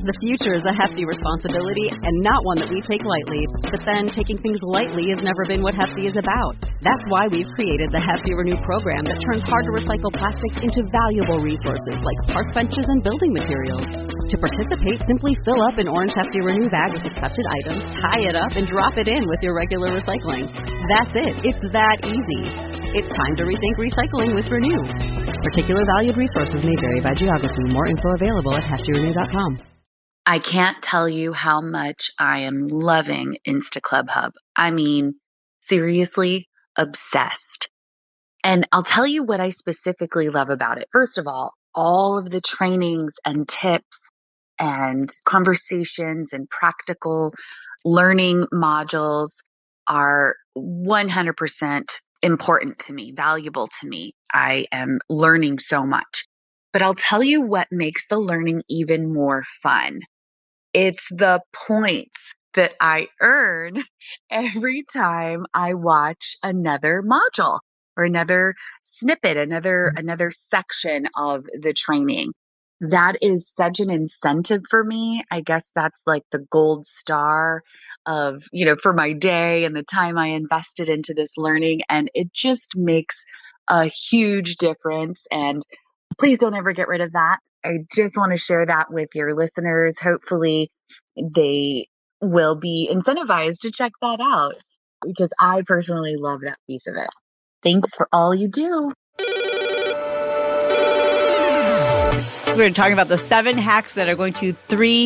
The future is a hefty responsibility and not one that we take lightly. But then taking things lightly has never been what Hefty is about. That's why we've created the Hefty Renew program that turns hard-to-recycle plastics into valuable resources like park benches and building materials. To participate, simply fill up an orange Hefty Renew bag with accepted items, tie it up, and drop it in with your regular recycling. That's it. It's that easy. It's time to rethink recycling with Renew. Particular valued resources may vary by geography. More info available at heftyrenew.com. I can't tell you how much I am loving Insta Club Hub. I mean, seriously, obsessed. And I'll tell you what I specifically love about it. First of all of the trainings and tips and conversations and practical learning modules are 100% important to me, valuable to me. I am learning so much. But I'll tell you what makes the learning even more fun. It's the points that I earn every time I watch another module or another snippet, another section of the training. That is such an incentive for me. I guess that's like the gold star of, for my day and the time I invested into this learning. And it just makes a huge difference. And please don't ever get rid of that. I just want to share that with your listeners. Hopefully they will be incentivized to check that out because I personally love that piece of it. Thanks for all you do. We're talking about the 7 hacks that are going to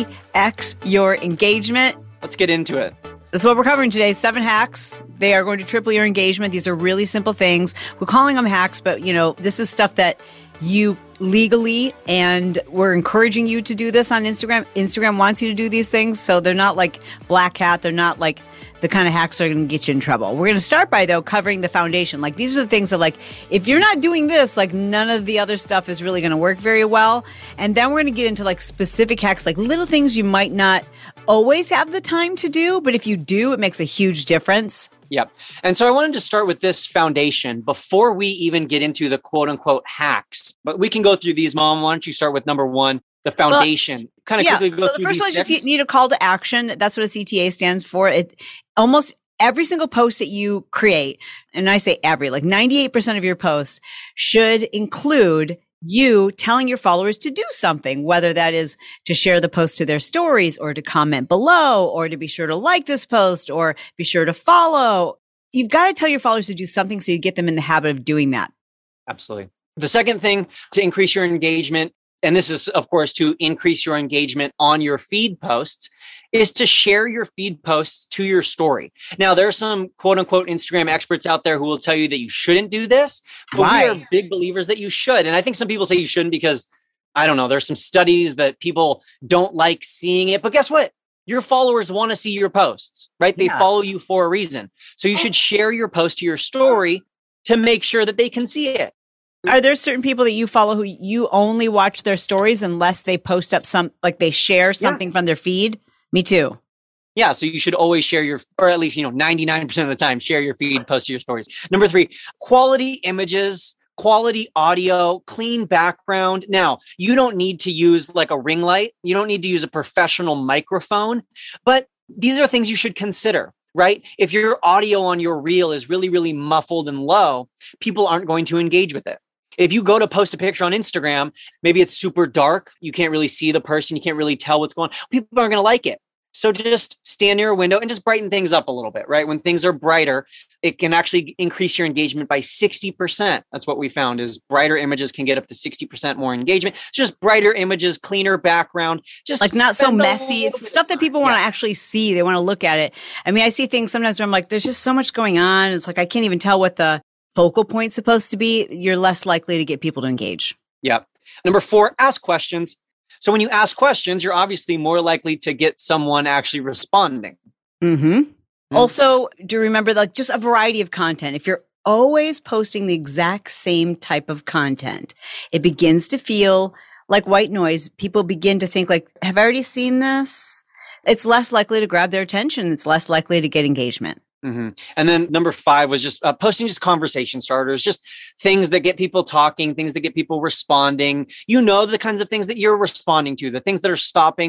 3x your engagement. Let's get into it. That's what we're covering today. 7 hacks. They are going to triple your engagement. These are really simple things. We're calling them hacks, but this is stuff that you legally, and we're encouraging you to do this on Instagram. Instagram wants you to do these things. So they're not like black hat. They're not like the kind of hacks that are going to get you in trouble. We're going to start by, though, covering the foundation. Like, these are the things that, like, if you're not doing this, like, none of the other stuff is really going to work very well. And then we're going to get into, like, specific hacks, like little things you might not always have the time to do. But if you do, it makes a huge difference. Yep. And so I wanted to start with this foundation before we even get into the quote unquote hacks. But we can go through these, Mom. Why don't you start with number 1, the foundation? Quickly go so through the first one is steps. just you need a call to action. That's what a CTA stands for. It almost every single post that you create, and I say every, like 98% of your posts should include you telling your followers to do something, whether that is to share the post to their stories or to comment below or to be sure to like this post or be sure to follow. You've got to tell your followers to do something so you get them in the habit of doing that. Absolutely. The second thing to increase your engagement, and this is, of course, to increase your engagement on your feed posts, is to share your feed posts to your story. Now, there are some quote unquote Instagram experts out there who will tell you that you shouldn't do this, but we are big believers that you should. And I think some people say you shouldn't because, I don't know, there's some studies that people don't like seeing it. But guess what? Your followers want to see your posts, right? They follow you for a reason. So you should share your post to your story to make sure that they can see it. Are there certain people that you follow who you only watch their stories unless they post up like they share something from their feed? Me too. Yeah. So you should always share or at least, 99% of the time, share your feed, post to your stories. Number 3, quality images, quality audio, clean background. Now, you don't need to use like a ring light. You don't need to use a professional microphone, but these are things you should consider, right? If your audio on your reel is really, really muffled and low, people aren't going to engage with it. If you go to post a picture on Instagram, maybe it's super dark. You can't really see the person. You can't really tell what's going on. People aren't going to like it. So just stand near a window and just brighten things up a little bit, right? When things are brighter, it can actually increase your engagement by 60%. That's what we found is brighter images can get up to 60% more engagement. It's just brighter images, cleaner background, just like not so messy. It's stuff that people want to actually see. They want to look at it. I mean, I see things sometimes where I'm like, there's just so much going on. It's like, I can't even tell what the focal point's supposed to be. You're less likely to get people to engage. Yep. Number 4, ask questions. So when you ask questions, you're obviously more likely to get someone actually responding. Mm-hmm. Also, do remember like just a variety of content. If you're always posting the exact same type of content, it begins to feel like white noise. People begin to think like, have I already seen this? It's less likely to grab their attention. It's less likely to get engagement. Mm-hmm. And then number 5 was just posting just conversation starters, just things that get people talking, things that get people responding. The kinds of things that you're responding to, the things that are stopping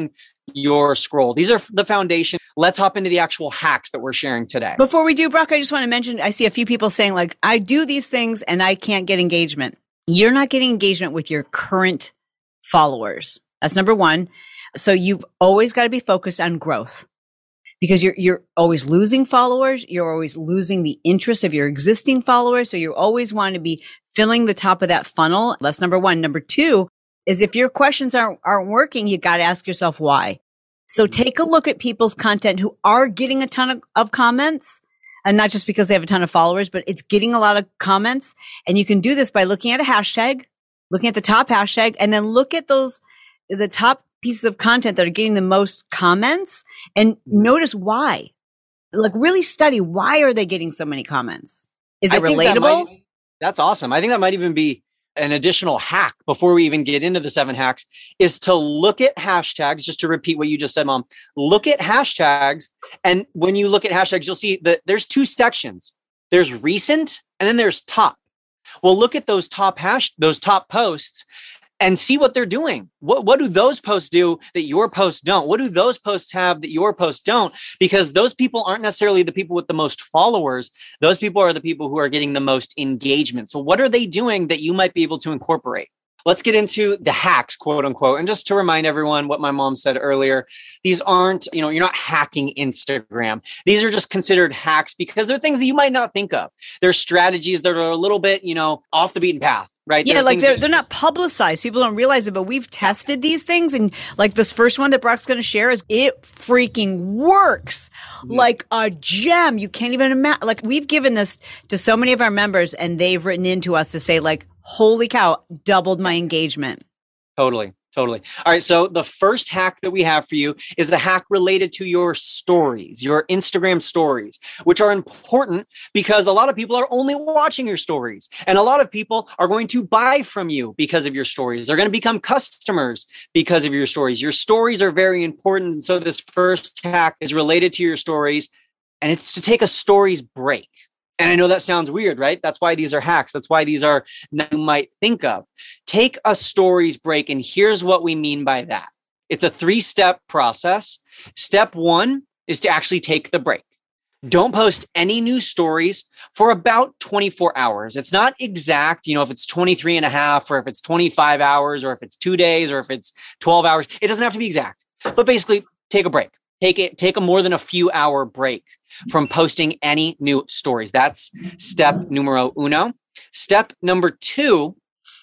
your scroll. These are the foundation. Let's hop into the actual hacks that we're sharing today. Before we do, Brock, I just want to mention, I see a few people saying like, I do these things and I can't get engagement. You're not getting engagement with your current followers. That's number one. So you've always got to be focused on growth because you're always losing followers. You're always losing the interest of your existing followers. So you always want to be filling the top of that funnel. That's number one. Number two is if your questions aren't working, you got to ask yourself why. So take a look at people's content who are getting a ton of comments, and not just because they have a ton of followers, but it's getting a lot of comments. And you can do this by looking at a hashtag, looking at the top hashtag, and then look at the top pieces of content that are getting the most comments and notice why. Like really study, why are they getting so many comments? Is it relatable? That's awesome. I think that might even be an additional hack before we even get into the 7 hacks is to look at hashtags. Just to repeat what you just said, Mom, look at hashtags. And when you look at hashtags, you'll see that there's 2 sections. There's recent and then there's top. Well, look at those top posts and see what they're doing. What do those posts do that your posts don't? What do those posts have that your posts don't? Because those people aren't necessarily the people with the most followers. Those people are the people who are getting the most engagement. So what are they doing that you might be able to incorporate? Let's get into the hacks, quote unquote. And just to remind everyone what my mom said earlier, these aren't, you're not hacking Instagram. These are just considered hacks because they're things that you might not think of. They're strategies that are a little bit, off the beaten path. Right? Yeah, like they're not publicized. People don't realize it, but we've tested these things. And like this first one that Brock's going to share it freaking works like a gem. You can't even imagine. Like we've given this to so many of our members and they've written into us to say like, holy cow, doubled my engagement. Totally. All right. So the first hack that we have for you is a hack related to your stories, your Instagram stories, which are important because a lot of people are only watching your stories. And a lot of people are going to buy from you because of your stories. They're going to become customers because of your stories. Your stories are very important. So this first hack is related to your stories, and it's to take a stories break. And I know that sounds weird, right? That's why these are hacks. That's why these are you might think of. Take a stories break. And here's what we mean by that. It's a 3-step process. Step 1 is to actually take the break. Don't post any new stories for about 24 hours. It's not exact, if it's 23 and a half, or if it's 25 hours, or if it's 2 days, or if it's 12 hours. It doesn't have to be exact. But basically, take a break. Take a more than a few hour break from posting any new stories. That's step numero uno. Step number 2,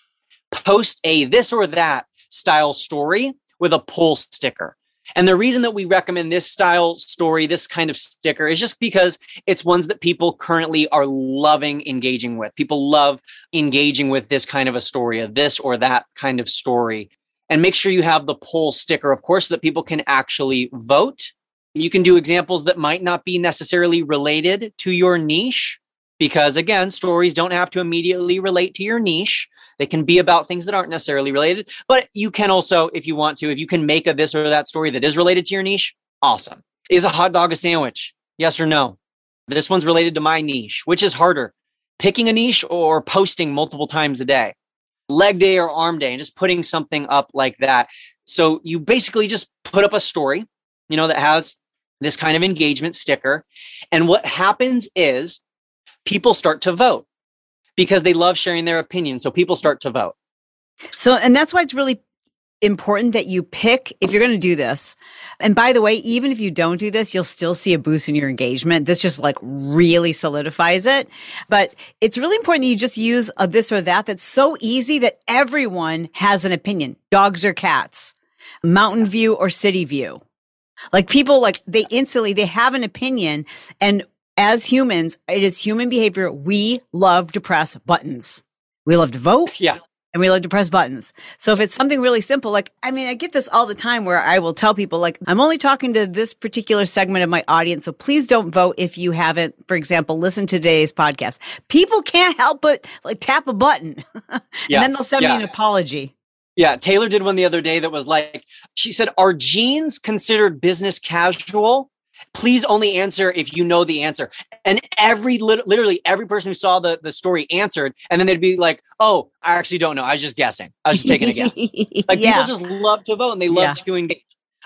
post a this or that style story with a pull sticker. And the reason that we recommend this style story, this kind of sticker, is just because it's ones that people currently are loving engaging with. People love engaging with this kind of a story, a this or that kind of story. And make sure you have the poll sticker, of course, so that people can actually vote. You can do examples that might not be necessarily related to your niche because, again, stories don't have to immediately relate to your niche. They can be about things that aren't necessarily related. But you can also, if you want to, if you can make a this or that story that is related to your niche, awesome. Is a hot dog a sandwich? Yes or no? This one's related to my niche. Which is harder, picking a niche or posting multiple times a day? Leg day or arm day, and just putting something up like that. So you basically just put up a story, that has this kind of engagement sticker. And what happens is people start to vote because they love sharing their opinion. So people start to vote. So, and that's why it's really important that you pick, if you're going to do this. And by the way, even if you don't do this, you'll still see a boost in your engagement. This just like really solidifies it. But it's really important that you just use a this or that. That's so easy that everyone has an opinion. Dogs or cats, mountain view or city view. Like people, they have an opinion. And as humans, it is human behavior. We love to press buttons. We love to vote. Yeah. And we like to press buttons. So if it's something really simple, I get this all the time where I will tell people, I'm only talking to this particular segment of my audience. So please don't vote if you haven't, for example, listened to today's podcast. People can't help but tap a button. And then they'll send me an apology. Yeah. Taylor did one the other day that was she said, are jeans considered business casual? Please only answer if you know the answer. And literally every person who saw the story answered. And then they'd be like, oh, I actually don't know. I was just guessing. I was just taking a guess. People just love to vote and they love to engage.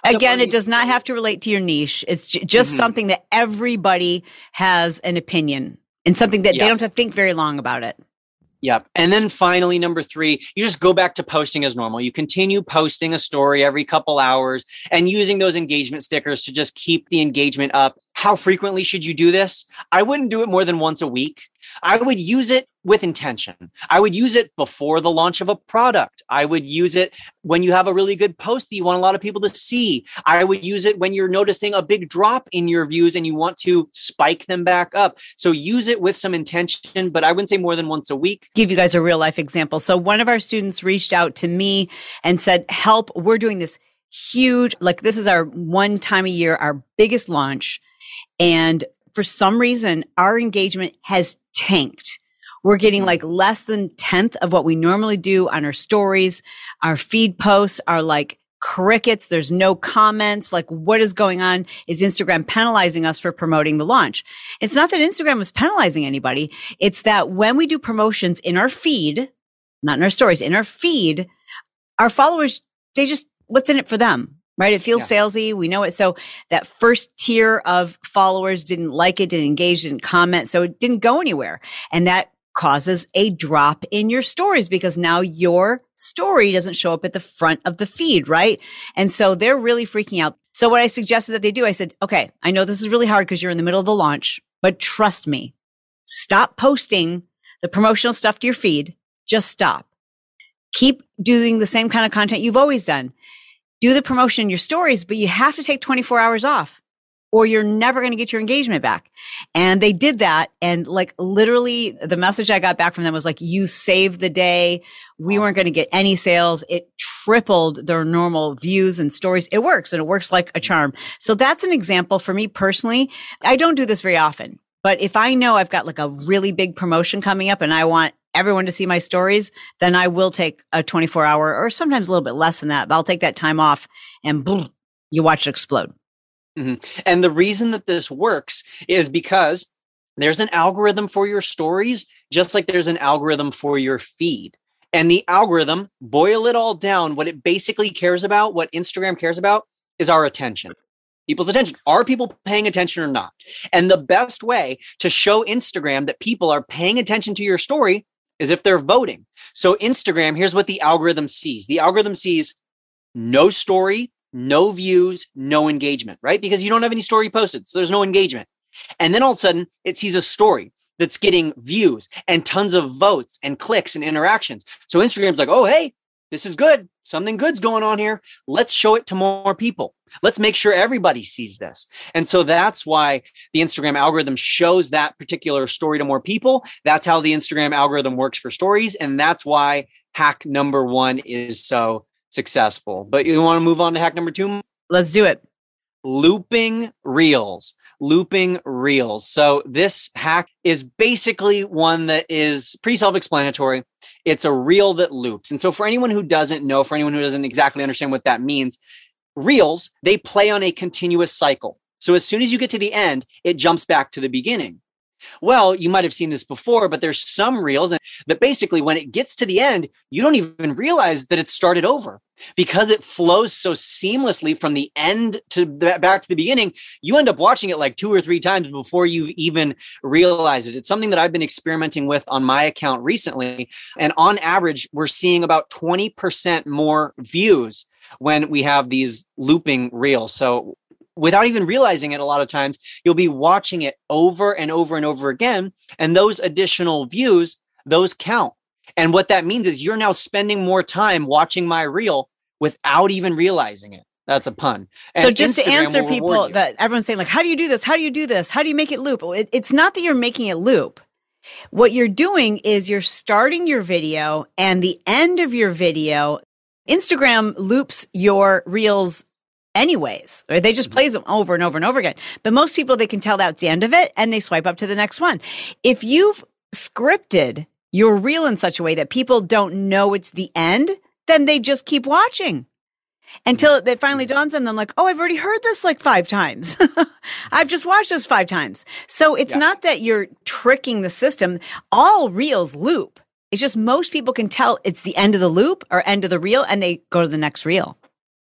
Again, it does not have to relate to your niche. It's just something that everybody has an opinion and something that they don't have to think very long about it. Yep. And then finally, number 3, you just go back to posting as normal. You continue posting a story every couple hours and using those engagement stickers to just keep the engagement up. How frequently should you do this? I wouldn't do it more than once a week. I would use it with intention. I would use it before the launch of a product. I would use it when you have a really good post that you want a lot of people to see. I would use it when you're noticing a big drop in your views and you want to spike them back up. So use it with some intention, but I wouldn't say more than once a week. Give you guys a real life example. So one of our students reached out to me and said, help, we're doing this huge, like this is our one time a year, our biggest launch. And for some reason, our engagement has tanked. We're getting like less than 1/10 of what we normally do on our stories. Our feed posts are like crickets. There's no comments. Like, what is going on? Is Instagram penalizing us for promoting the launch? It's not that Instagram was penalizing anybody. It's that when we do promotions in our feed, not in our stories, in our feed, our followers, what's in it for them? Right? It feels salesy. We know it. So that first tier of followers didn't like it, didn't engage, didn't comment. So it didn't go anywhere. And that causes a drop in your stories because now your story doesn't show up at the front of the feed, right? And so they're really freaking out. So what I suggested that they do, I said, okay, I know this is really hard because you're in the middle of the launch, but trust me, stop posting the promotional stuff to your feed. Just stop. Keep doing the same kind of content you've always done. Do the promotion in your stories, but you have to take 24 hours off or you're never going to get your engagement back. And they did that. And like literally the message I got back from them was like, you saved the day. We weren't going to get any sales. It tripled their normal views and stories. It works and it works like a charm. So that's an example for me personally. I don't do this very often, but if I know I've got like a really big promotion coming up and I want everyone to see my stories, then I will take a 24-hour or sometimes a little bit less than that. But I'll take that time off and boom, you watch it explode. And the reason that this works is because there's an algorithm for your stories, just like there's an algorithm for your feed. And the algorithm, boil it all down, what it basically cares about, what Instagram cares about is our attention. People's attention. Are people paying attention or not? And the best way to show Instagram that people are paying attention to your story is if they're voting. So Instagram, here's what the algorithm sees. The algorithm sees no story, no views, no engagement, right? Because you don't have any story posted, so there's no engagement. And then all of a sudden, it sees a story that's getting views and tons of votes and clicks and interactions. So Instagram's like, oh, hey, this is good. Something good's going on here. Let's show it to more people. Let's make sure everybody sees this. And so that's why the Instagram algorithm shows that particular story to more people. That's how the Instagram algorithm works for stories. And that's why hack number 1 is so successful. But you want to move on to hack number 2? Let's do it. Looping reels. So this hack is basically one that is pretty self-explanatory. It's a reel that loops. And so for anyone who doesn't know, for anyone who doesn't exactly understand what that means, reels, they play on a continuous cycle. So as soon as you get to the end, it jumps back to the beginning. Well, you might have seen this before, but there's some reels that basically when it gets to the end, you don't even realize that it started over because it flows so seamlessly from the end to back to the beginning. You end up watching it like 2 or 3 times before you even realize it. It's something that I've been experimenting with on my account recently. And on average, we're seeing about 20% more views when we have these looping reels. So without even realizing it, a lot of times you'll be watching it over and over and over again. And those additional views, those count. And what that means is you're now spending more time watching my reel without even realizing it. That's a pun. And so just Instagram to answer people that everyone's saying like, how do you do this? How do you do this? How do you make it loop? It's not that you're making it loop. What you're doing is you're starting your video and the end of your video, Instagram loops your reels anyways, or they just plays them over and over and over again. But most people, they can tell that's the end of it and they swipe up to the next one. If you've scripted your reel in such a way that people don't know it's the end, then they just keep watching until it finally dawns on them like, oh, I've already heard this like 5 times. I've just watched this 5 times. So it's not that you're tricking the system. All reels loop. It's just most people can tell it's the end of the loop or end of the reel and they go to the next reel.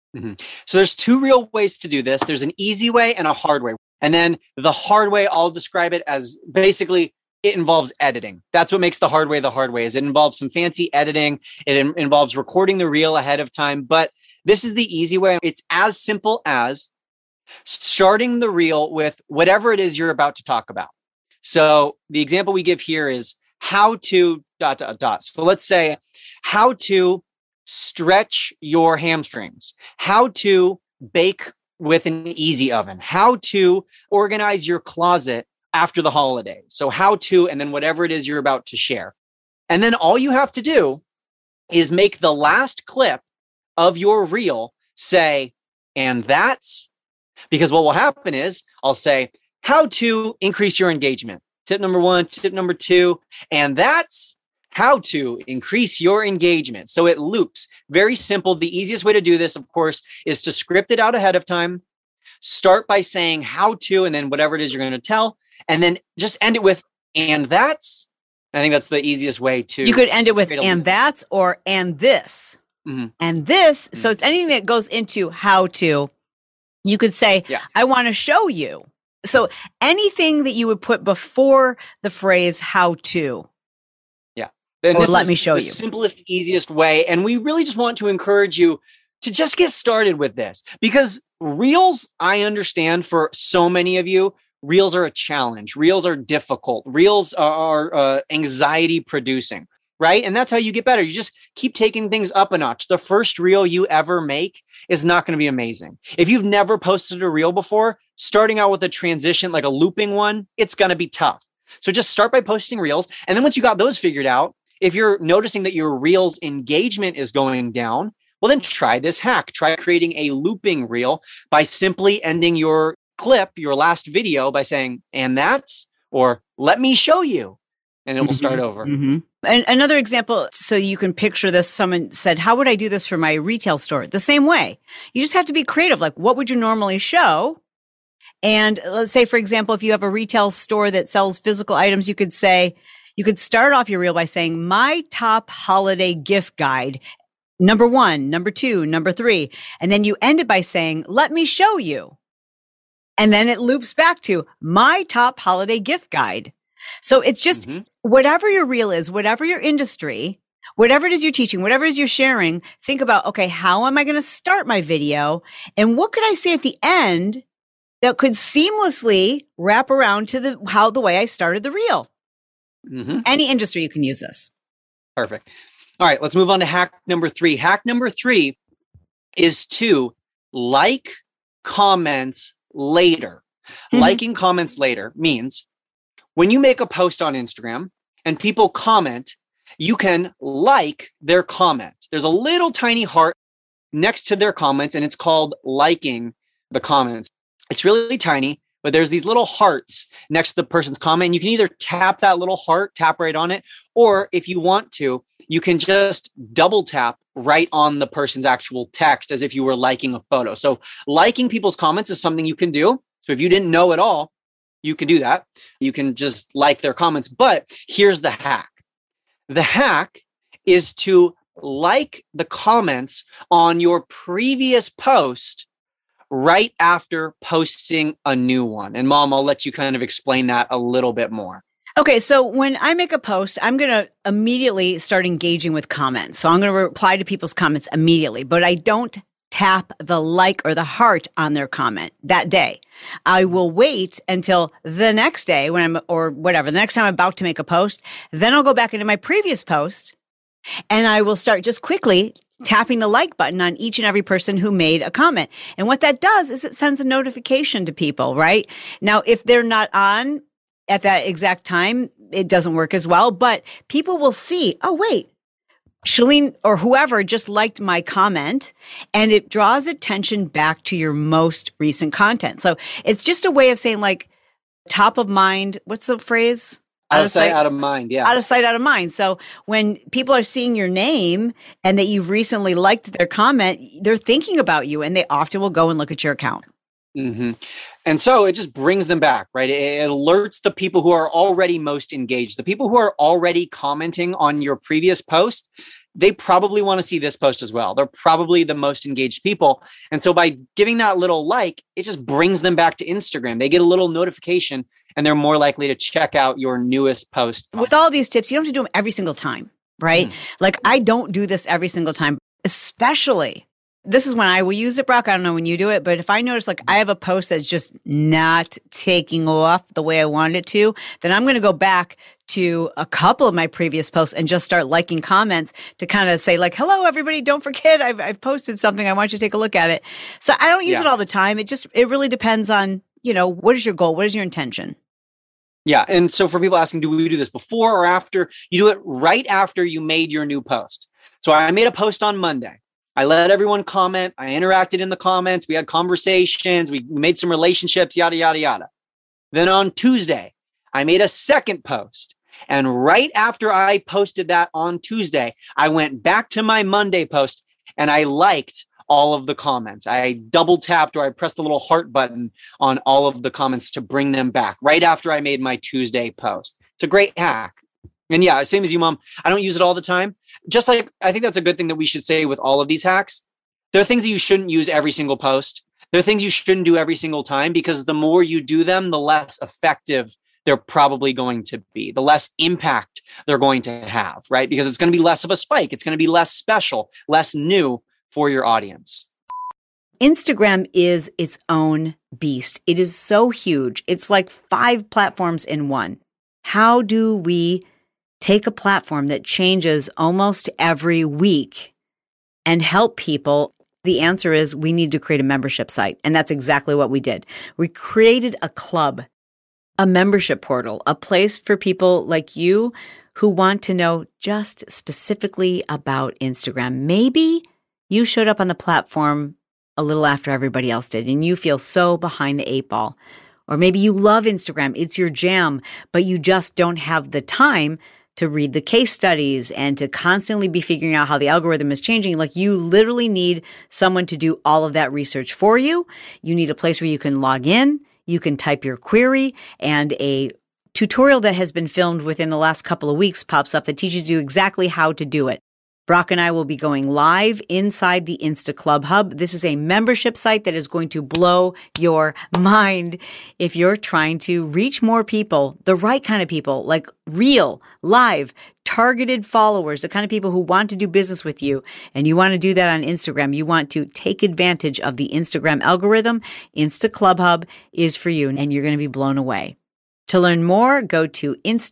So there's two real ways to do this. There's an easy way and a hard way. And then the hard way, I'll describe it as basically it involves editing. That's what makes the hard way is it involves some fancy editing. It involves recording the reel ahead of time. But this is the easy way. It's as simple as starting the reel with whatever it is you're about to talk about. So the example we give here is how to ... So let's say how to stretch your hamstrings, how to bake with an easy oven, how to organize your closet after the holidays. So how to, and then whatever it is you're about to share. And then all you have to do is make the last clip of your reel say, and that's, because what will happen is I'll say, how to increase your engagement. Tip number 1, tip number 2, and that's how to increase your engagement. So it loops. Very simple. The easiest way to do this, of course, is to script it out ahead of time. Start by saying how to, and then whatever it is you're going to tell, and then just end it with, and that's. I think that's the easiest way to. You could end it with, and that's, or, and this. And this. So it's anything that goes into how to. You could say, I want to show you. So anything that you would put before the phrase how to. Then or let me show you. The simplest, easiest way. And we really just want to encourage you to just get started with this, because reels, I understand for so many of you, reels are a challenge. Reels are difficult. Reels are anxiety producing, right? And that's how you get better. You just keep taking things up a notch. The first reel you ever make is not going to be amazing. If you've never posted a reel before, starting out with a transition, like a looping one, it's going to be tough. So just start by posting reels. And then once you got those figured out, if you're noticing that your reels engagement is going down, well, then try this hack. Try creating a looping reel by simply ending your clip, your last video, by saying, and that's, or let me show you. And it will start over. And another example, so you can picture this, someone said, how would I do this for my retail store? The same way. You just have to be creative. Like, what would you normally show? And let's say, for example, if you have a retail store that sells physical items, you could say, you could start off your reel by saying, my top holiday gift guide, number 1, number 2, number 3. And then you end it by saying, let me show you. And then it loops back to my top holiday gift guide. So it's just whatever your reel is, whatever your industry, whatever it is you're teaching, whatever it is you're sharing, think about, okay, how am I going to start my video? And what could I say at the end that could seamlessly wrap around to the way I started the reel? Any industry, you can use this. Perfect. All right, let's move on to hack number 3. Hack number 3 is to like comments later. Liking comments later means when you make a post on Instagram and people comment, you can like their comment. There's a little tiny heart next to their comments, and it's called liking the comments. It's really tiny, but there's these little hearts next to the person's comment. And you can either tap that little heart, tap right on it, or if you want to, you can just double tap right on the person's actual text as if you were liking a photo. So liking people's comments is something you can do. So if you didn't know at all, you can do that. You can just like their comments. But here's the hack. The hack is to like the comments on your previous post right after posting a new one. And Mom, I'll let you kind of explain that a little bit more. Okay, so when I make a post, I'm going to immediately start engaging with comments. So I'm going to reply to people's comments immediately, but I don't tap the like or the heart on their comment that day. I will wait until the next day the next time I'm about to make a post. Then I'll go back into my previous post and I will start just quickly tapping the like button on each and every person who made a comment. And what that does is it sends a notification to people, right? Now, if they're not on at that exact time, it doesn't work as well, but people will see, oh, wait, Chalene or whoever just liked my comment, and it draws attention back to your most recent content. So it's just a way of saying, like, top of mind. What's the phrase? Out of sight, out of mind. Yeah. Out of sight, out of mind. So when people are seeing your name and that you've recently liked their comment, they're thinking about you, and they often will go and look at your account. And so it just brings them back, right? It alerts the people who are already most engaged, the people who are already commenting on your previous post. they probably want to see this post as well. They're probably the most engaged people. And so by giving that little like, it just brings them back to Instagram. They get a little notification and they're more likely to check out your newest post. With all these tips, you don't have to do them every single time, right? Like I don't do this every single time, especially. This is when I will use it, Brock. I don't know when you do it, but if I notice like I have a post that's just not taking off the way I wanted it to, then I'm going to go back to a couple of my previous posts and just start liking comments to kind of say like, hello, everybody, don't forget I've posted something. I want you to take a look at it. So I don't use it all the time. It really depends on, what is your goal? What is your intention? Yeah. And so for people asking, do we do this before or after? You do it right after you made your new post. So I made a post on Monday. I let everyone comment. I interacted in the comments. We had conversations. We made some relationships, yada, yada, yada. Then on Tuesday, I made a second post. And right after I posted that on Tuesday, I went back to my Monday post and I liked all of the comments. I double tapped or I pressed the little heart button on all of the comments to bring them back right after I made my Tuesday post. It's a great hack. And yeah, same as you, Mom. I don't use it all the time. Just like, I think that's a good thing that we should say with all of these hacks. There are things that you shouldn't use every single post. There are things you shouldn't do every single time because the more you do them, the less effective they're probably going to be, the less impact they're going to have, right? Because it's going to be less of a spike. It's going to be less special, less new for your audience. Instagram is its own beast. It is so huge. It's like 5 platforms in one. How do we take a platform that changes almost every week and help people? The answer is we need to create a membership site. And that's exactly what we did. We created a club, a membership portal, a place for people like you who want to know just specifically about Instagram. Maybe you showed up on the platform a little after everybody else did and you feel so behind the 8 ball. Or maybe you love Instagram. It's your jam, but you just don't have the time to read the case studies and to constantly be figuring out how the algorithm is changing. Like you literally need someone to do all of that research for you. You need a place where you can log in, you can type your query, and a tutorial that has been filmed within the last couple of weeks pops up that teaches you exactly how to do it. Brock and I will be going live inside the Insta Club Hub. This is a membership site that is going to blow your mind if you're trying to reach more people, the right kind of people, like real, live, targeted followers, the kind of people who want to do business with you. And you want to do that on Instagram. You want to take advantage of the Instagram algorithm. Insta Club Hub is for you, and you're going to be blown away. To learn more, go to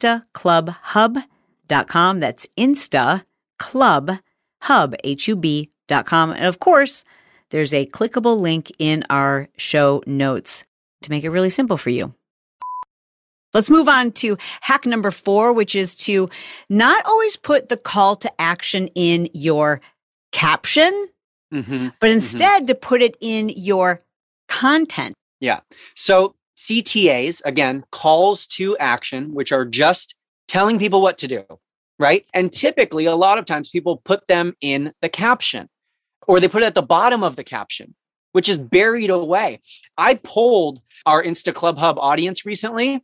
instaclubhub.com. That's Insta Club Hub, HUB.com. And of course, there's a clickable link in our show notes to make it really simple for you. Let's move on to hack number 4, which is to not always put the call to action in your caption, but instead to put it in your content. Yeah. So CTAs, again, calls to action, which are just telling people what to do. Right? And typically, a lot of times people put them in the caption or they put it at the bottom of the caption, which is buried away. I polled our Insta Club Hub audience recently.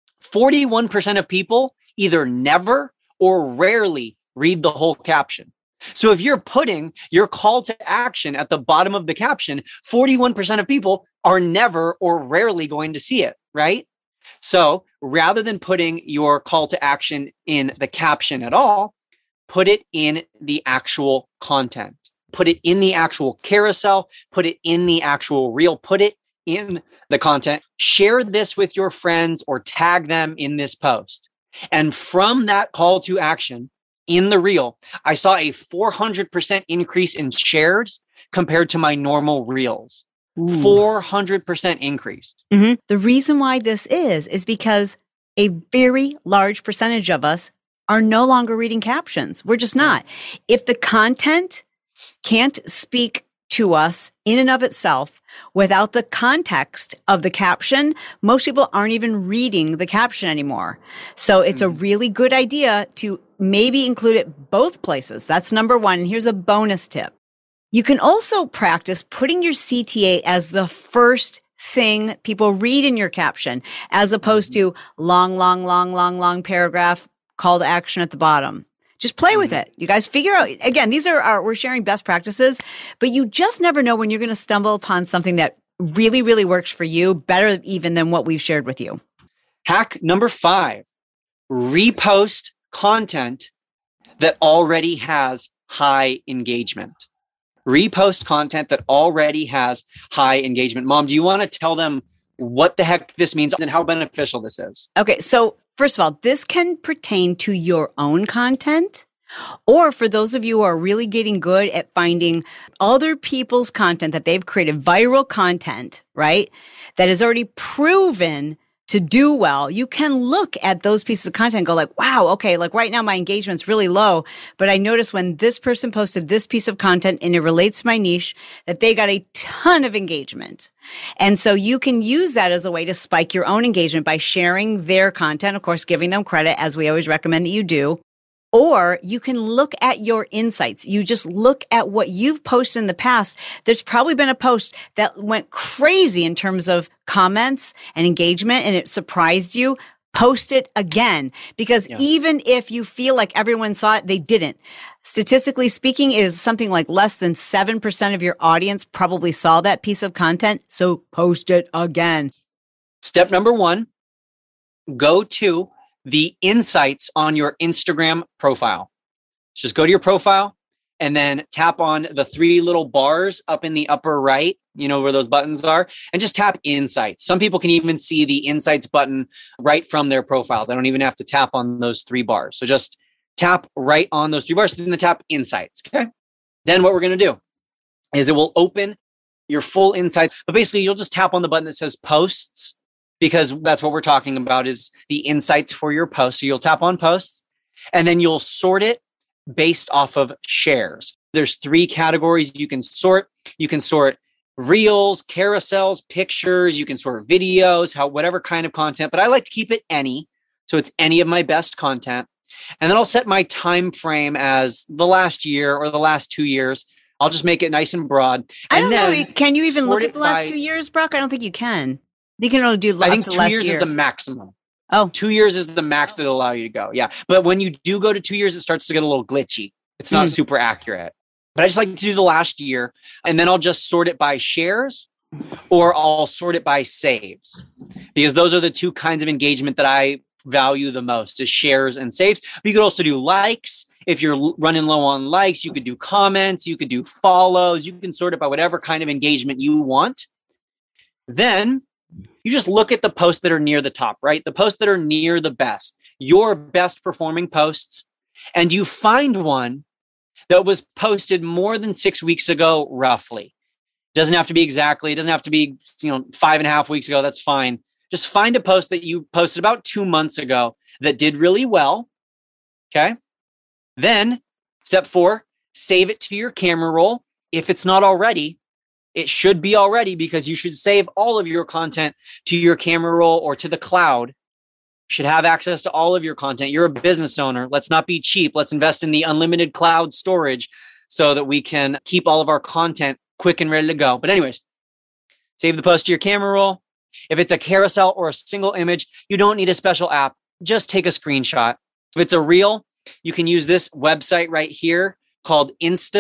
41% of people either never or rarely read the whole caption. So if you're putting your call to action at the bottom of the caption, 41% of people are never or rarely going to see it, right? So rather than putting your call to action in the caption at all, put it in the actual content, put it in the actual carousel, put it in the actual reel, put it in the content, share this with your friends or tag them in this post. And from that call to action in the reel, I saw a 400% increase in shares compared to my normal reels. 400% increase. The reason why this is because a very large percentage of us are no longer reading captions. We're just not. If the content can't speak to us in and of itself without the context of the caption, most people aren't even reading the caption anymore. So it's a really good idea to maybe include it both places. That's number 1. And here's a bonus tip. You can also practice putting your CTA as the first thing people read in your caption, as opposed to long paragraph, call to action at the bottom. Just play with it. You guys figure out, again, these are we're sharing best practices, but you just never know when you're going to stumble upon something that really, really works for you, better even than what we've shared with you. Hack number 5, repost content that already has high engagement. Repost content that already has high engagement. Mom, do you want to tell them what the heck this means and how beneficial this is? Okay, so first of all, this can pertain to your own content, or for those of you who are really getting good at finding other people's content that they've created, viral content, right? That is already proven to do well. You can look at those pieces of content and go like, wow, okay, like right now my engagement's really low, but I noticed when this person posted this piece of content and it relates to my niche, that they got a ton of engagement. And so you can use that as a way to spike your own engagement by sharing their content, of course, giving them credit, as we always recommend that you do. Or you can look at your insights. You just look at what you've posted in the past. There's probably been a post that went crazy in terms of comments and engagement, and it surprised you. Post it again, because even if you feel like everyone saw it, they didn't. Statistically speaking, it is something like less than 7% of your audience probably saw that piece of content. So post it again. Step number 1, go to the insights on your Instagram profile. Just go to your profile and then tap on the 3 little bars up in the upper right, you know, where those buttons are, and just tap insights. Some people can even see the insights button right from their profile. They don't even have to tap on those 3 bars. So just tap right on those 3 bars and then tap insights. Okay. Then what we're going to do is it will open your full insight, but basically you'll just tap on the button that says posts, because that's what we're talking about is the insights for your post. So you'll tap on posts and then you'll sort it based off of shares. There's 3 categories you can sort. You can sort reels, carousels, pictures. You can sort videos, whatever kind of content, but I like to keep it any. So it's any of my best content. And then I'll set my time frame as the last year or the last 2 years. I'll just make it nice and broad. I don't know. Can you even look at the last 2 years, Brock? I don't think you can. You can only do. I think 2 years is the maximum. Oh, 2 years is the max that'll allow you to go. Yeah. But when you do go to 2 years, it starts to get a little glitchy. It's not super accurate. But I just like to do the last year. And then I'll just sort it by shares or I'll sort it by saves, because those are the 2 kinds of engagement that I value the most, is shares and saves. But you could also do likes. If you're running low on likes, you could do comments, you could do follows. You can sort it by whatever kind of engagement you want. Then you just look at the posts that are near the top, right? The posts that are near the best, your best performing posts, and you find one that was posted more than 6 weeks ago, roughly. Doesn't have to be exactly. It doesn't have to be, 5.5 weeks ago. That's fine. Just find a post that you posted about 2 months ago that did really well. Okay. Then step 4, save it to your camera roll. If it's not already, it should be already, because you should save all of your content to your camera roll or to the cloud. You should have access to all of your content. You're a business owner. Let's not be cheap. Let's invest in the unlimited cloud storage so that we can keep all of our content quick and ready to go. But anyways, save the post to your camera roll. If it's a carousel or a single image, you don't need a special app. Just take a screenshot. If it's a reel, you can use this website right here called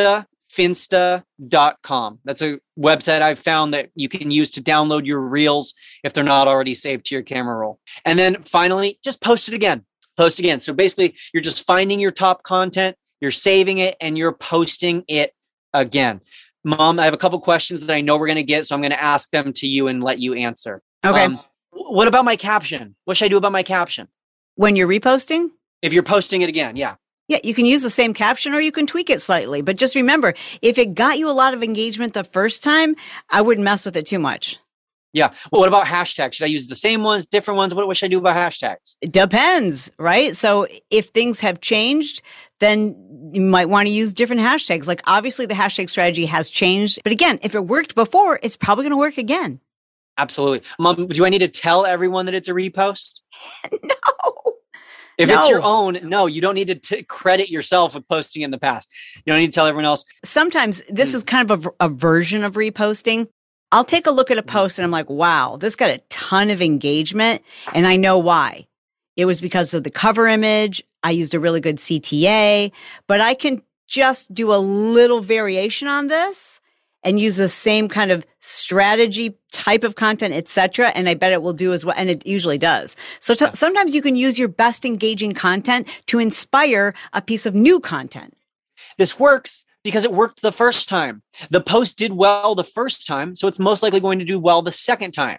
Finsta.com. That's a website I've found that you can use to download your reels if they're not already saved to your camera roll. And then finally, just post it again. Post again. So basically, you're just finding your top content, you're saving it, and you're posting it again. Mom, I have a couple questions that I know we're going to get, so I'm going to ask them to you and let you answer. Okay. What about my caption? What should I do about my caption? When you're reposting? If you're posting it again, yeah. Yeah, you can use the same caption or you can tweak it slightly. But just remember, if it got you a lot of engagement the first time, I wouldn't mess with it too much. Yeah. Well, what about hashtags? Should I use the same ones, different ones? What should I do about hashtags? It depends, right? So if things have changed, then you might want to use different hashtags. Like obviously the hashtag strategy has changed. But again, if it worked before, it's probably going to work again. Absolutely. Mom, do I need to tell everyone that it's a repost? No. If it's your own, no, you don't need to credit yourself with posting in the past. You don't need to tell everyone else. Sometimes this is kind of a version of reposting. I'll take a look at a post and I'm like, wow, this got a ton of engagement and I know why. it was because of the cover image. I used a really good CTA, but I can just do a little variation on this and use the same kind of strategy type of content, etc. And I bet it will do as well. And it usually does. So sometimes you can use your best engaging content to inspire a piece of new content. This works because it worked the first time. The post did well the first time, so it's most likely going to do well the second time.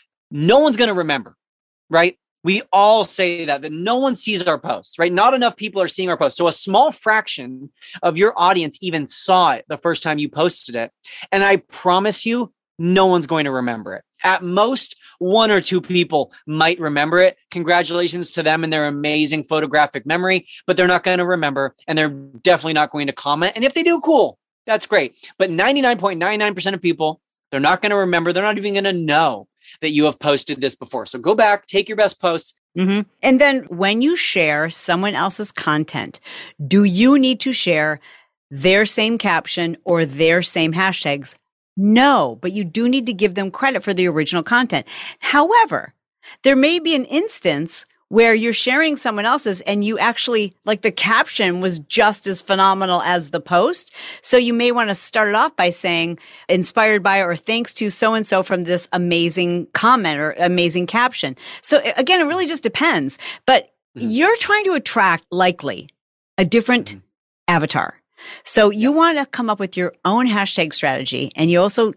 No one's going to remember, right? We all say that no one sees our posts, right? Not enough people are seeing our posts. So a small fraction of your audience even saw it the first time you posted it. And I promise you, no one's going to remember it. At most, 1 or 2 people might remember it. Congratulations to them and their amazing photographic memory, but they're not going to remember, and they're definitely not going to comment. And if they do, cool, that's great. But 99.99% of people, they're not going to remember. They're not even going to know that you have posted this before. So go back, take your best posts. Mm-hmm. And then when you share someone else's content, do you need to share their same caption or their same hashtags? No, but you do need to give them credit for the original content. However, there may be an instance where you're sharing someone else's and you actually, like, the caption was just as phenomenal as the post. So you may want to start it off by saying, inspired by or thanks to so-and-so from this amazing comment or amazing caption. So again, it really just depends. But you're trying to attract, likely, a different avatar. So you want to come up with your own hashtag strategy. And you also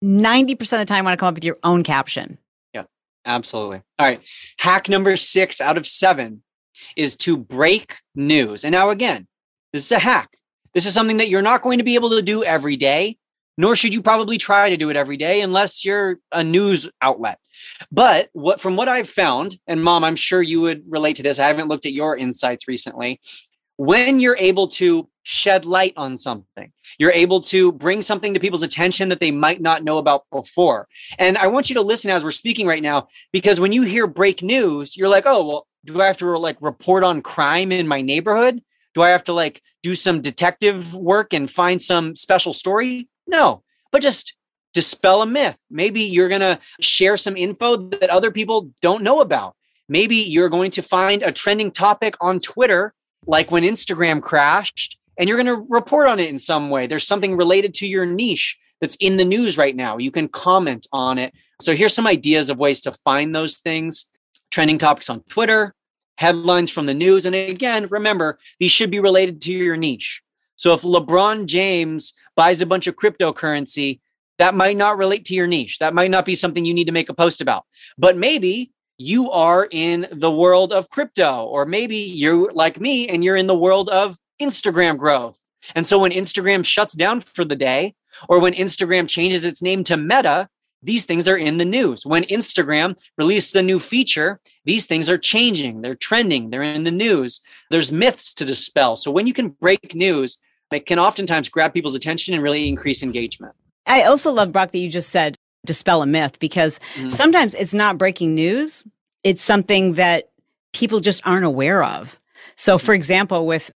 90% of the time want to come up with your own caption. Absolutely. All right. Hack number 6 out of 7 is to break news. And now again, this is a hack. This is something that you're not going to be able to do every day, nor should you probably try to do it every day unless you're a news outlet. But from what I've found, and Mom, I'm sure you would relate to this. I haven't looked at your insights recently. When you're able to shed light on something, you're able to bring something to people's attention that they might not know about before. And I want you to listen as we're speaking right now, because when you hear break news, you're like, oh, well, do I have to report on crime in my neighborhood? Do I have to do some detective work and find some special story? No, but just dispel a myth. Maybe you're going to share some info that other people don't know about. Maybe you're going to find a trending topic on Twitter, like when Instagram crashed, and you're going to report on it in some way. There's something related to your niche that's in the news right now. You can comment on it. So here's some ideas of ways to find those things. Trending topics on Twitter, headlines from the news. And again, remember, these should be related to your niche. So if LeBron James buys a bunch of cryptocurrency, that might not relate to your niche. That might not be something you need to make a post about. But maybe you are in the world of crypto, or maybe you're like me and you're in the world of Instagram growth. And so when Instagram shuts down for the day, or when Instagram changes its name to Meta, these things are in the news. When Instagram releases a new feature, these things are changing. They're trending. They're in the news. There's myths to dispel. So when you can break news, it can oftentimes grab people's attention and really increase engagement. I also love, Brock, that you just said dispel a myth, because sometimes it's not breaking news. It's something that people just aren't aware of. So for example, with,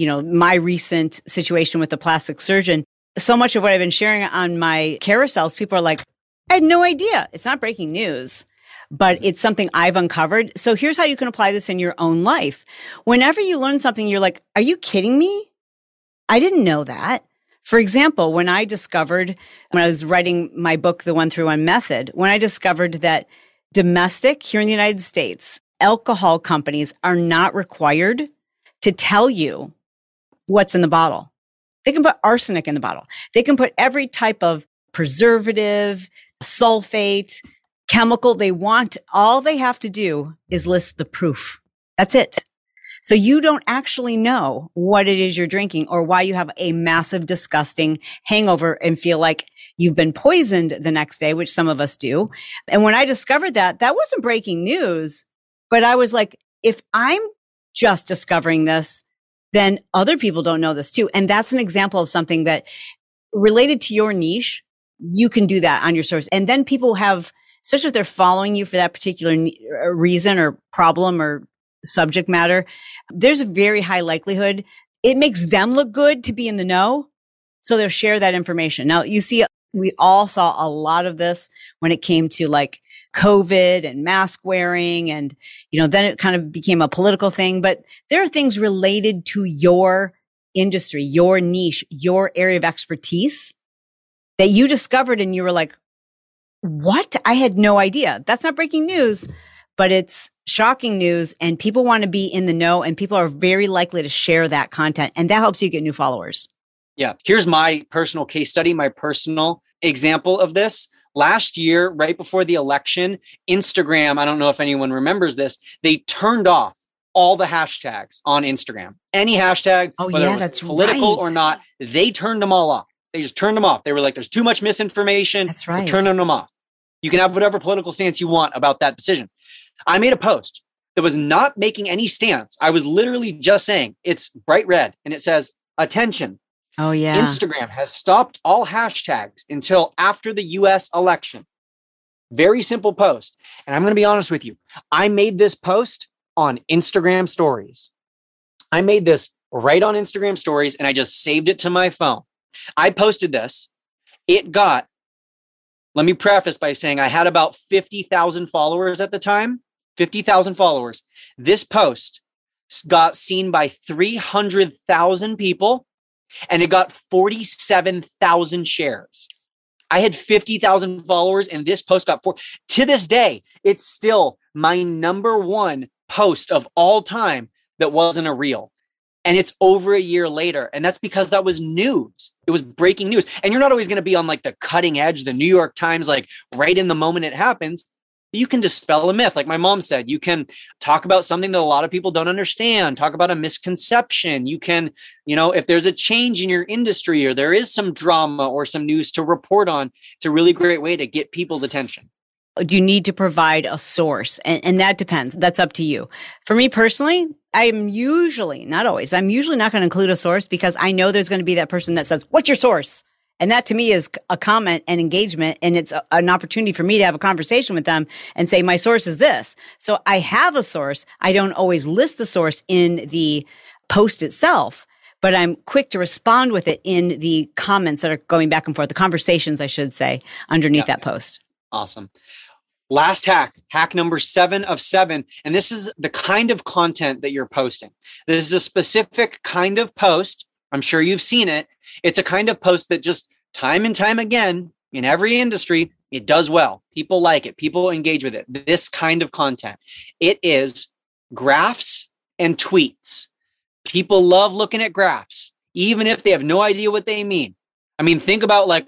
my recent situation with the plastic surgeon, so much of what I've been sharing on my carousels, people are like, I had no idea. It's not breaking news, but it's something I've uncovered. So here's how you can apply this in your own life. Whenever you learn something, you're like, are you kidding me? I didn't know that. For example, when I was writing my book, The 1-through-1 Method, when I discovered that domestic, here in the United States, alcohol companies are not required to tell you what's in the bottle. They can put arsenic in the bottle. They can put every type of preservative, sulfate, chemical they want. All they have to do is list the proof. That's it. So you don't actually know what it is you're drinking or why you have a massive, disgusting hangover and feel like you've been poisoned the next day, which some of us do. And when I discovered that wasn't breaking news, but I was like, if I'm just discovering this, then other people don't know this too. And that's an example of something that related to your niche, you can do that on your source. And then people have, especially if they're following you for that particular reason or problem or subject matter, there's a very high likelihood it makes them look good to be in the know. So they'll share that information. Now, you see, we all saw a lot of this when it came to COVID and mask wearing. And, then it kind of became a political thing. But there are things related to your industry, your niche, your area of expertise that you discovered and you were like, what? I had no idea. That's not breaking news, but it's shocking news and people want to be in the know and people are very likely to share that content and that helps you get new followers. Yeah. Here's my personal case study, my personal example of this. Last year, right before the election, Instagram, I don't know if anyone remembers this, they turned off all the hashtags on Instagram. Any hashtag, whether it was political or not, they turned them all off. They just turned them off. They were like, there's too much misinformation. That's right. We're turning them off. You can have whatever political stance you want about that decision. I made a post that was not making any stance. I was literally just saying it's bright red and it says, attention. Oh, yeah. Instagram has stopped all hashtags until after the US election. Very simple post. And I'm going to be honest with you. I made this post on Instagram stories. I made this right on Instagram stories and I just saved it to my phone. I posted this. It got, let me preface by saying I had about 50,000 followers at the time, 50,000 followers. This post got seen by 300,000 people and it got 47,000 shares. I had 50,000 followers and this post got to this day, it's still my number one post of all time that wasn't a reel. And it's over a year later. And that's because that was news. It was breaking news. And you're not always going to be on like the cutting edge, the New York Times, like right in the moment it happens. You can dispel a myth. Like my mom said, you can talk about something that a lot of people don't understand, talk about a misconception. You can, if there's a change in your industry or there is some drama or some news to report on, it's a really great way to get people's attention. Do you need to provide a source? And that depends. That's up to you. For me personally, I'm usually, not always, I'm usually not going to include a source because I know there's going to be that person that says, what's your source? And that to me is a comment and engagement. And it's an opportunity for me to have a conversation with them and say, my source is this. So I have a source. I don't always list the source in the post itself, but I'm quick to respond with it in the comments that are going back and forth, the conversations, I should say, underneath that post. Awesome. Last hack number 7 of 7. And this is the kind of content that you're posting. This is a specific kind of post. I'm sure you've seen it. It's a kind of post that just time and time again in every industry, it does well. People like it. People engage with it. This kind of content. It is graphs and tweets. People love looking at graphs, even if they have no idea what they mean. I mean, think about like,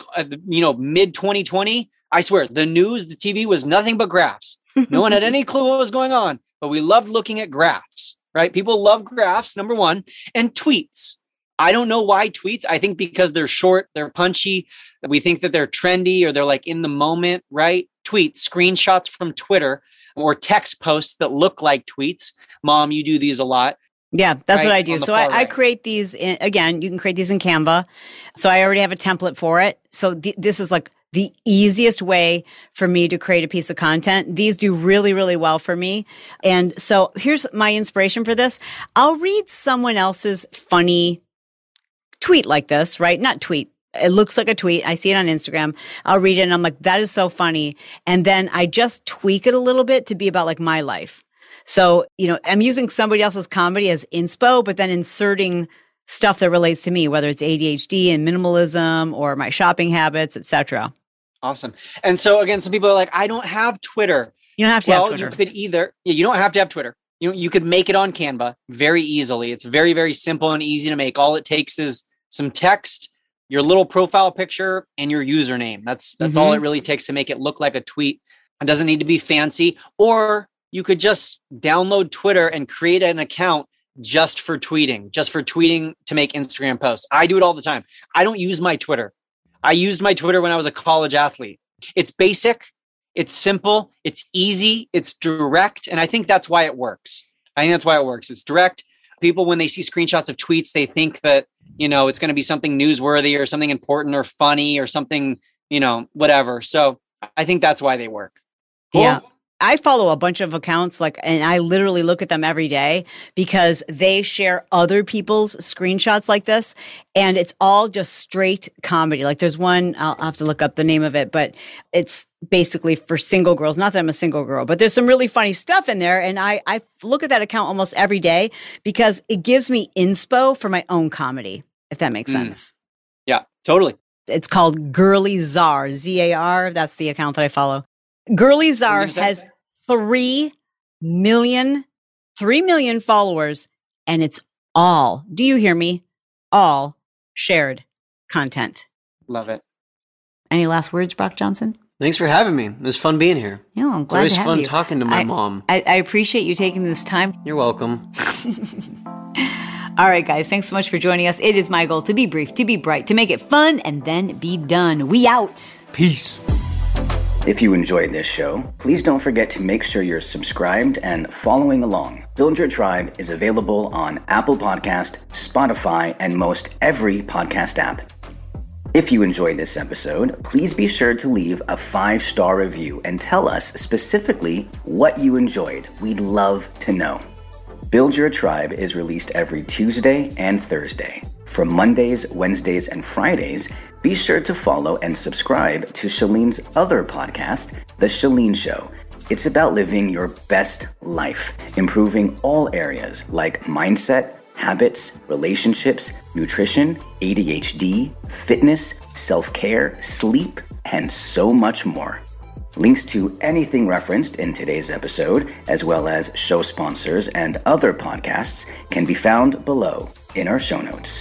mid 2020. I swear, the news, the TV was nothing but graphs. No one had any clue what was going on, but we loved looking at graphs, right? People love graphs, number one, and tweets. I don't know why tweets. I think because they're short, they're punchy. We think that they're trendy or they're like in the moment, right? Tweets, screenshots from Twitter or text posts that look like tweets. Mom, you do these a lot. Yeah, that's right? What I do. So I create these, again, you can create these in Canva. So I already have a template for it. So this is like the easiest way for me to create a piece of content. These do really, really well for me. And so here's my inspiration for this. I'll read someone else's funny tweet like this, right? Not tweet. It looks like a tweet. I see it on Instagram. I'll read it and I'm like, that is so funny. And then I just tweak it a little bit to be about like my life. So, I'm using somebody else's comedy as inspo, but then inserting stuff that relates to me, whether it's ADHD and minimalism or my shopping habits, etc. Awesome. And so again, some people are like, I don't have Twitter. You don't have to have Twitter. You could you don't have to have Twitter. You could make it on Canva very easily. It's very, very simple and easy to make. All it takes is some text, your little profile picture, and your username. That's all it really takes to make it look like a tweet. It doesn't need to be fancy. Or you could just download Twitter and create an account just for tweeting to make Instagram posts. I do it all the time. I don't use my Twitter. I used my Twitter when I was a college athlete. It's basic, it's simple, it's easy, it's direct. And I think that's why it works. It's direct. People, when they see screenshots of tweets, they think that, it's going to be something newsworthy or something important or funny or something, whatever. So I think that's why they work. Cool. Yeah. I follow a bunch of accounts and I literally look at them every day because they share other people's screenshots like this, and it's all just straight comedy. Like there's one, I'll have to look up the name of it, but it's basically for single girls. Not that I'm a single girl, but there's some really funny stuff in there. And I look at that account almost every day because it gives me inspo for my own comedy, if that makes sense. Yeah, totally. It's called Girly Czar, Z-A-R. That's the account that I follow. Girly Czar has 3 million followers, and it's all, do you hear me? All shared content. Love it. Any last words, Brock Johnson? Thanks for having me. It was fun being here. Yeah, I'm glad to have you. It's always fun talking to my mom. I appreciate you taking this time. You're welcome. All right, guys, thanks so much for joining us. It is my goal to be brief, to be bright, to make it fun, and then be done. We out. Peace. If you enjoyed this show, please don't forget to make sure you're subscribed and following along. Build Your Tribe is available on Apple Podcast, Spotify, and most every podcast app. If you enjoyed this episode, please be sure to leave a 5-star review and tell us specifically what you enjoyed. We'd love to know. Build Your Tribe is released every Tuesday and Thursday. For Mondays, Wednesdays, and Fridays, be sure to follow and subscribe to Shalene's other podcast, The Shalene Show. It's about living your best life, improving all areas like mindset, habits, relationships, nutrition, ADHD, fitness, self-care, sleep, and so much more. Links to anything referenced in today's episode, as well as show sponsors and other podcasts, can be found below in our show notes.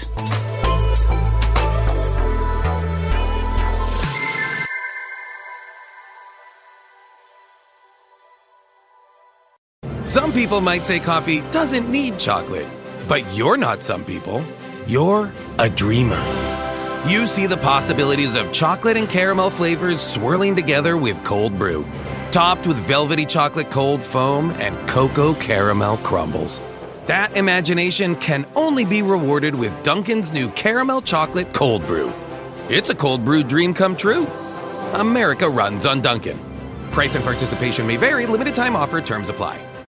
Some people might say coffee doesn't need chocolate, but you're not some people. You're a dreamer. You see the possibilities of chocolate and caramel flavors swirling together with cold brew, topped with velvety chocolate cold foam and cocoa caramel crumbles. That imagination can only be rewarded with Dunkin's new caramel chocolate cold brew. It's a cold brew dream come true. America runs on Dunkin'. Price and participation may vary. Limited time offer. Terms apply.